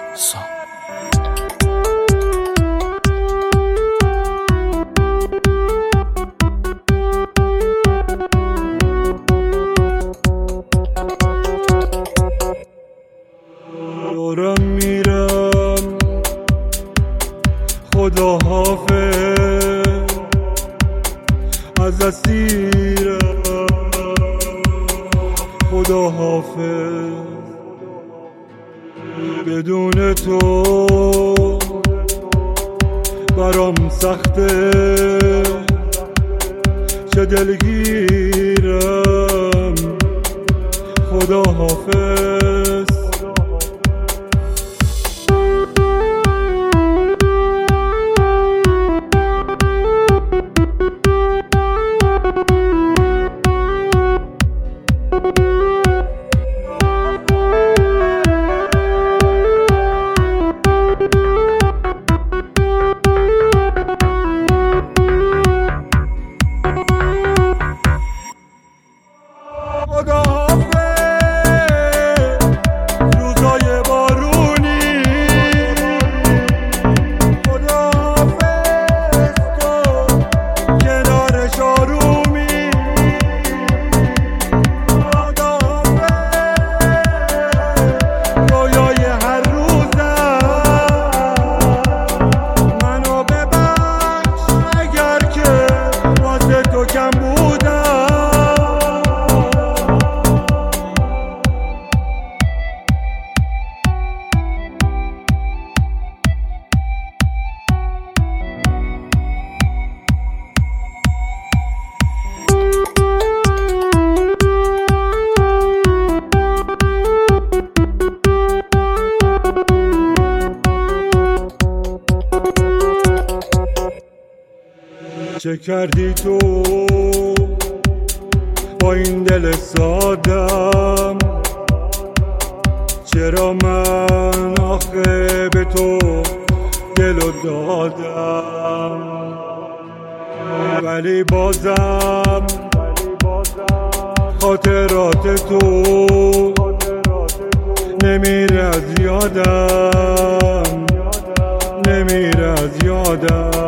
دارم میرم خدا حافظ از اسیرم خدا حافظ بدون تو برام سخته چه دلگیرم خدا حافظ خدا حافظ روزای بارونی خدا حافظ تو کنار شارومی خدا حافظ رویای هر روزم منو ببخش اگر که واسه تو کم بودم چه کردی تو با این دل سادم چرا من آخه به تو دلو دادم ولی بازم خاطرات تو نمیره از یادم نمیره از یادم